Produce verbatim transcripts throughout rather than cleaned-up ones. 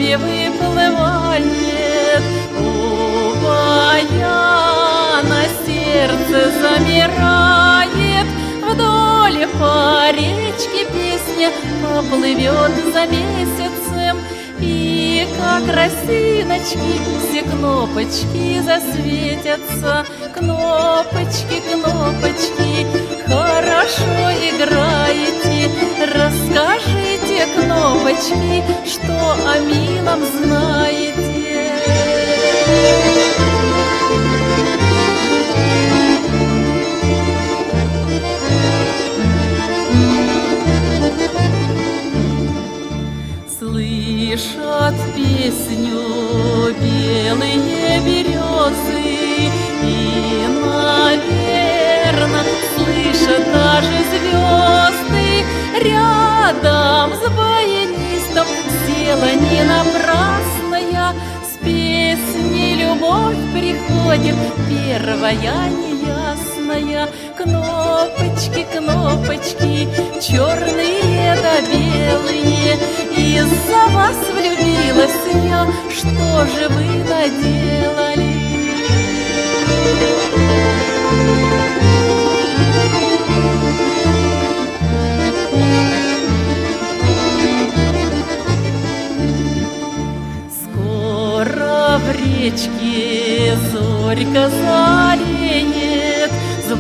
волнами выплывает. У баяна сердце замирает, вдоль по речке песня поплывет за месяцем. И как росиночки все кнопочки засветятся. Кнопочки, кнопочки, хорошо играете. Расскажите, кнопочки, что о милом знаете. Слышат песню белые березы, и, наверно, слышат даже звезды. Рядом с баянистом села не напрасная, с песней любовь приходит первая неясная. Кнопочки, кнопочки, черные да белые, из-за вас влюбилась я, что же вы наделали? Скоро в речке зорька зареет, с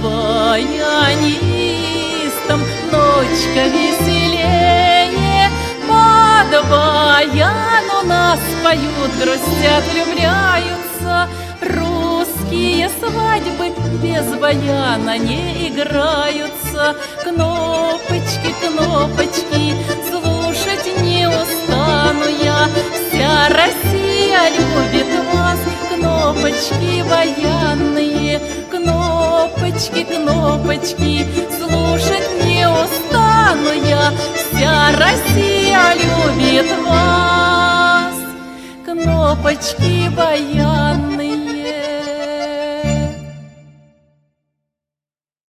баянистом ночка веселее. Под баян у нас поют, грустят, влюбляются. Русские свадьбы без баяна не играются. Кнопочки, кнопочки, слушать не устану я. Вся Россия любит вас, кнопочки баянные. Кнопочки, кнопочки, слушать не устану я. Вся Россия любит вас, кнопочки баянные.